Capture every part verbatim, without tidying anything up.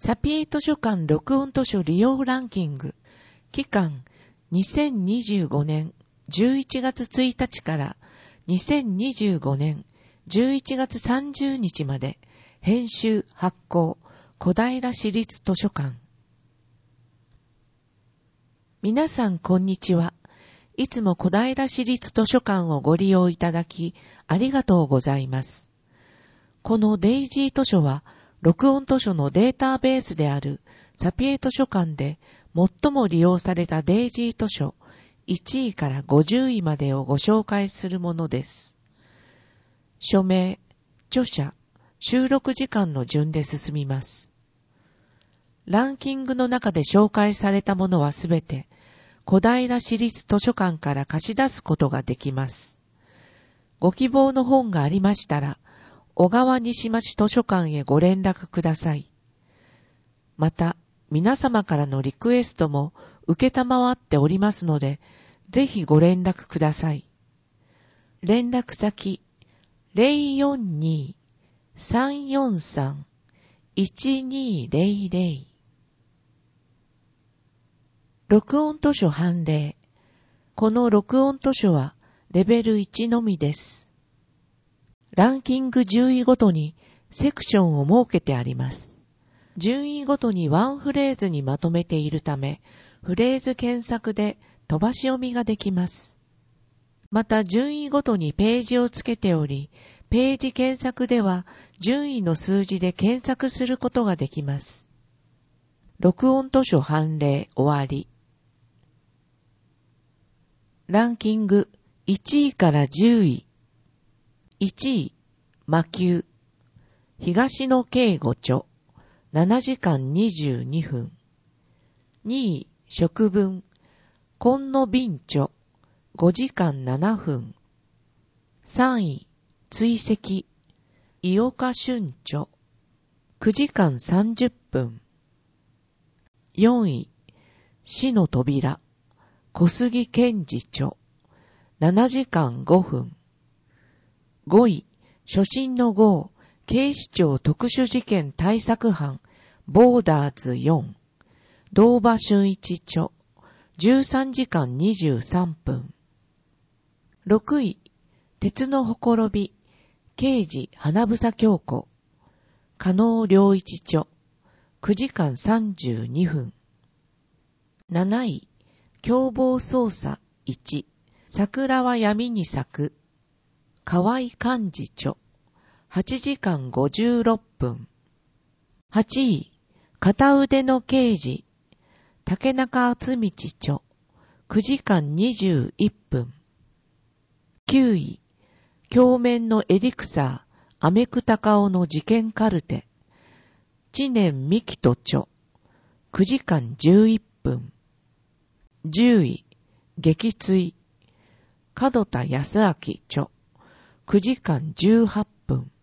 サピエ図書館録音図書利用ランキング。期間にせんにじゅうごねんじゅういちがつついたちからにせんにじゅうごねんじゅういちがつさんじゅうにちまで編集発行小平市立図書館。皆さんこんにちは。いつも小平市立図書館をご利用いただきありがとうございます。このデイジー図書は録音図書のデータベースであるサピエ図書館で最も利用されたデイジー図書いちいからごじゅういまでをご紹介するものです。署名、著者、収録時間の順で進みます。ランキングの中で紹介されたものはすべて小平市立図書館から貸し出すことができます。ご希望の本がありましたら、小川西町図書館へご連絡ください。また、皆様からのリクエストも受けたまわっておりますので、ぜひご連絡ください。連絡先、ゼロよんに さんよんさん いちにゼロゼロ。録音図書判例。この録音図書はレベルいちのみです。ランキング順位ごとにセクションを設けてあります。順位ごとにワンフレーズにまとめているため、フレーズ検索で飛ばし読みができます。また順位ごとにページをつけており、ページ検索では順位の数字で検索することができます。録音図書判例終わり。ランキングいちいからじゅうい。いちい、魔宮。東野圭吾著。ななじかんにじゅうにふん。にい、食文。今野敏著。ごじかんななふん。さんい、追跡。井岡俊著。くじかんさんじゅっぷん。よんい、死の扉。小杉健二著。ななじかんごふん。ごい、初心の号、警視庁特殊事件対策班、ボーダーズよん、堂場俊一著、じゅうさんじかんにじゅうさんぷん。ろくい、鉄のほころび、刑事花房京子、加納良一著、くじかんさんじゅうにふん。なない、共謀捜査いち、桜は闇に咲く、河合寛治著、はちじかんごじゅうろっぷん。はちい、片腕の刑事、竹中厚道著、くじかんにじゅういっぷん。きゅうい、鏡面のエリクサー、アメクタカオの事件カルテ、知念美希人著、くじかんじゅういっぷん。じゅうい、撃墜、門田康明著、くじかんじゅうはっぷん。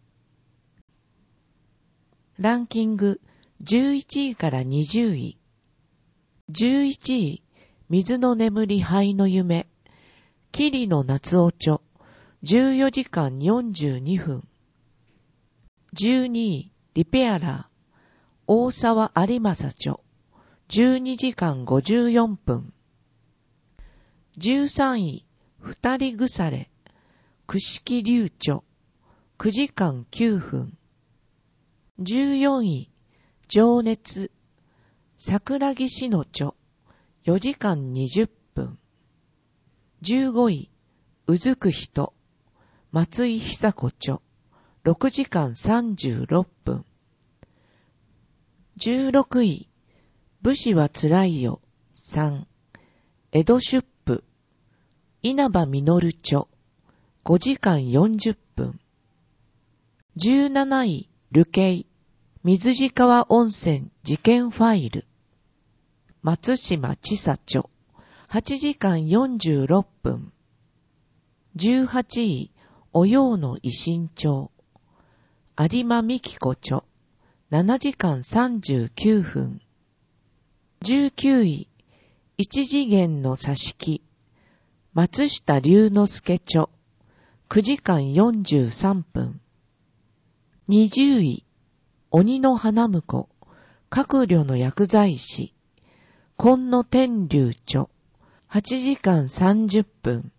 ランキングじゅういちいからにじゅうい。じゅういちい、水の眠り灰の夢。桐野夏夫著。じゅうよじかんよんじゅうにふん。じゅうにい、リペアラー。大沢有正著。じゅうにじかんごじゅうよんぷん。じゅうさんい、二人腐れ。朽木隆著。くじかんきゅうふん。じゅうよんい、情熱。桜木志乃著。よじかんにじゅっぷん。じゅうごい、うずく人。松井久子著。ろくじかんさんじゅうろっぷん。じゅうろくい、武士はつらいよ。さん。江戸出府。稲葉実著。ごじかんよんじゅっぷん。じゅうなない、流刑。水地川温泉事件ファイル。松島千佐著。はちじかんよんじゅうろっぷん。じゅうはちい、おようの維新帳。有馬美希子著。ななじかんさんじゅうきゅうふん。じゅうきゅうい、一次元の挿し木。松下龍之介著。くじかんよんじゅうさんぷん。にじゅうい、鬼の花婿。 各旅の薬剤師、今野天竜著、はちじかんさんじゅっぷん。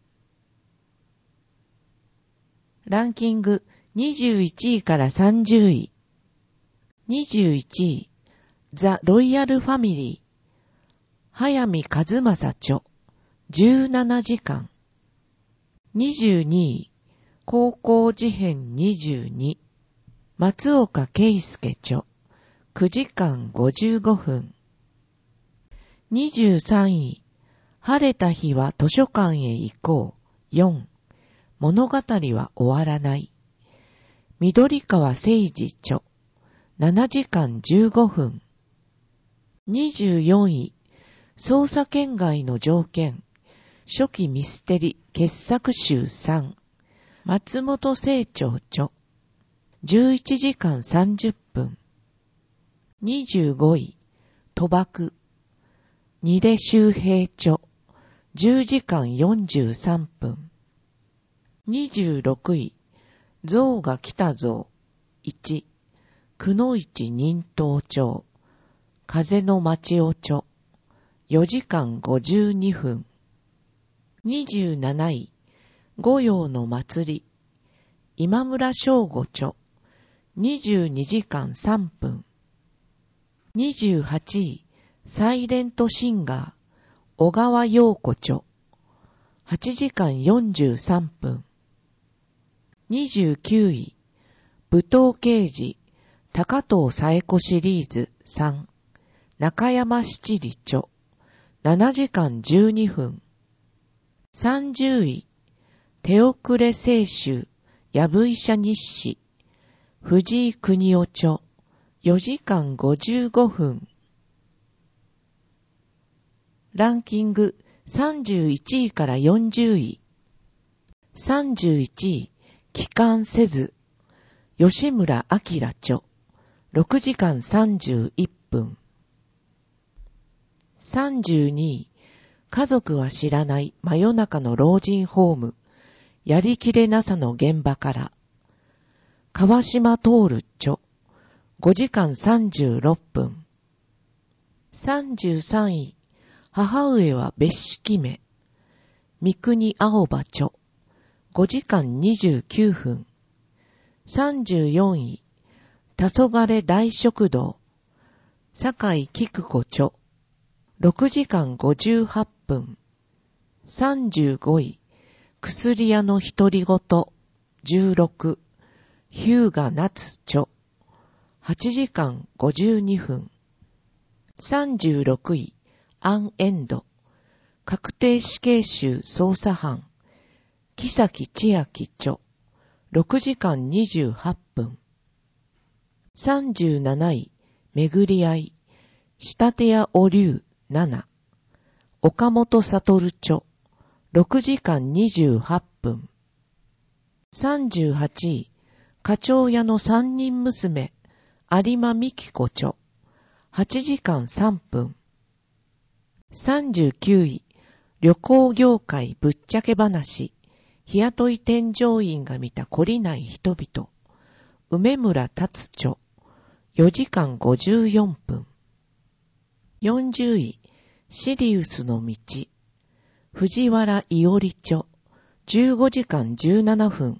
ランキングにじゅういちいからさんじゅうい。にじゅういちい、ザ・ロイヤルファミリー、早見和正著、じゅうななじかん。にじゅうにい、高校事変にじゅうに、松岡圭介著、くじかんごじゅうごふん。にじゅうさんい、晴れた日は図書館へ行こう、よん、物語は終わらない。緑川誠二著、ななじかんじゅうごふん。にじゅうよんい、捜査権外の条件、初期ミステリ傑作集さん、松本清張著、じゅういちじかんさんじゅっぷん。にじゅうごい、賭博、二出周平著、じゅうじかんよんじゅうさんぷん。にじゅうろくい、象が来たぞ、いち、くのいち忍冬町、風の町尾町、よじかんごじゅうにふん。にじゅうなない、御用の祭り、今村翔吾著、にじゅうにじかんさんぷん。にじゅうはちい、サイレントシンガー、小川陽子著、はちじかんよんじゅうさんぷん。にじゅうきゅうい、武闘刑事、高藤佐恵子シリーズさん、中山七里著、ななじかんじゅうにふん。さんじゅうい、手遅れ清舟、やぶ医者日誌、藤井邦夫著、よじかんごじゅうごふん。ランキングさんじゅういちいからよんじゅうい。さんじゅういちい、帰還せず、吉村明著、ろくじかんさんじゅういっぷん。さんじゅうにい、家族は知らない真夜中の老人ホーム、やりきれなさの現場から、川島徹著、ごじかんさんじゅうろっぷん。さんじゅうさんい、母上は別式目、三国青葉著、ごじかんにじゅうきゅうふん。さんじゅうよんい、黄昏大食堂、酒井菊子著、ろくじかんごじゅうはっぷん。さんじゅうごい、薬屋の独り言、じゅうろく、日向夏著、はちじかんごじゅうにふん。さんじゅうろくい、アンエンド、確定死刑囚捜査班、木崎千秋著、ろくじかんにじゅうはっぷん。さんじゅうなない、巡り合い、仕立屋お龍なな、岡本悟著、ろくじかんにじゅうはっぷん。さんじゅうはちい、課長屋の三人娘、有馬美希子著、はちじかんさんぷん。さんじゅうきゅうい、旅行業界ぶっちゃけ話、日雇い添乗員が見た懲りない人々、梅村達著、よじかんごじゅうよんぷん。よんじゅうい、シリウスの道、藤原伊織著、じゅうごじかんじゅうななふん。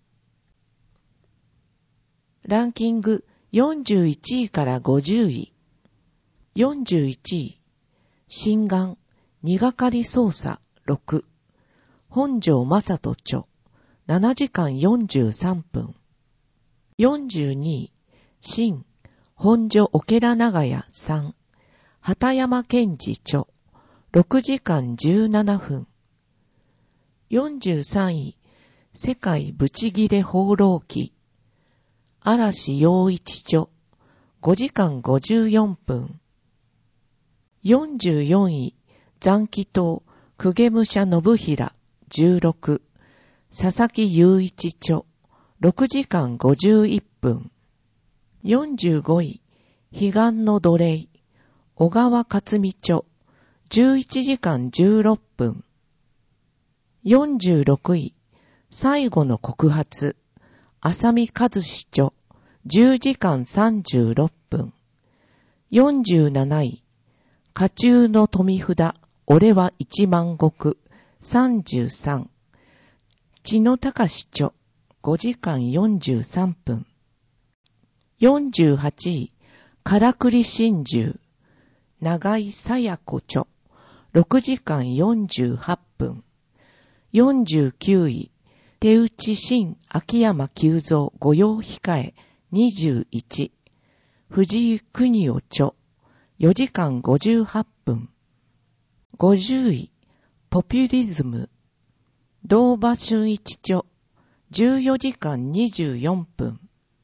ランキングよんじゅういちいからごじゅうい。よんじゅういちい、心眼、にがかり捜査ろく、本庄正人著、ななじかんよんじゅうさんぷん。よんじゅうにい、新、本所オケラ長屋さん、畑山健二著、ろくじかんじゅうななふん。よんじゅうさんい、世界ブチギレ放浪記、嵐陽一著、ごじかんごじゅうよんぷん。よんじゅうよんい、残機党、公家武者信平、じゅうろく、佐々木雄一著、ろくじかんごじゅういっぷん。よんじゅうごい、彼岸の奴隷、小川克美著、じゅういちじかんじゅうろっぷん。よんじゅうろくい、最後の告発、浅見和志著、じゅうじかんさんじゅうろっぷん。 よんじゅうなない、家中の富札、俺は一万石。さんじゅうさん、血の高し著、ごじかんよんじゅうさんぷん。よんじゅうはちい、からくり真珠、長井さや子著、ろくじかんよんじゅうはっぷん。よんじゅうきゅうい、手打ち新秋山久蔵御用控え、にじゅういち、藤井国夫著、よじかんごじゅうはっぷん。ごじゅうい、ポピュリズム、堂場俊一著、じゅうよじかんにじゅうよんぷん。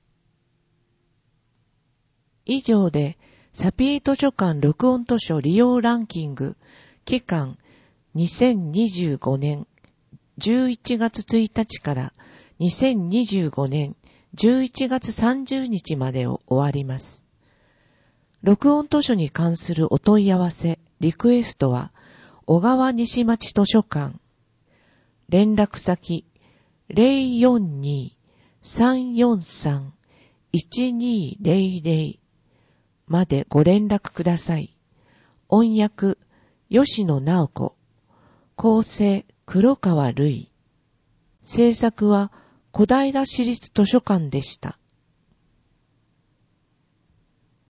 以上で、サピー図書館録音図書利用ランキング、期間にせんにじゅうごねんじゅういちがつついたちからにせんにじゅうごねんじゅういちがつさんじゅうにちまでを終わります。録音図書に関するお問い合わせ、リクエストは、小川西町図書館、連絡先 ゼロよんに さんよんさん いちにゼロゼロ までご連絡ください。音訳、吉野直子。構成、黒川るい。制作は小平市立図書館でした。